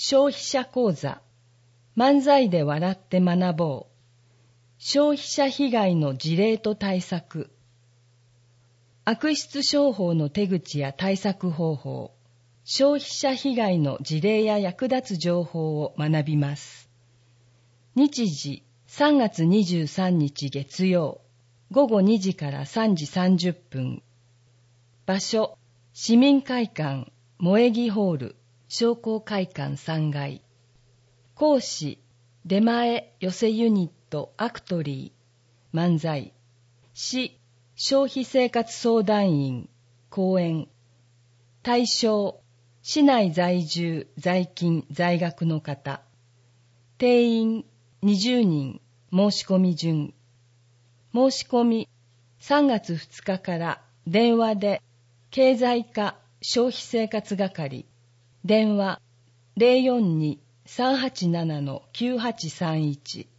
消費者講座、漫才で笑って学ぼう、消費者被害の事例と対策、悪質商法の手口や対策方法、消費者被害の事例や役立つ情報を学びます。日時3月23日月曜、午後2時から3時30分。場所、市民会館、萌木ホール、商工会館3階。講師、出前寄せユニットアクトリー、漫才。市消費生活相談員、講演。対象、市内在住、在勤、在学の方。定員20人、申し込み順。申し込み、3月2日から電話で、経済課消費生活係、電話 042-387-9831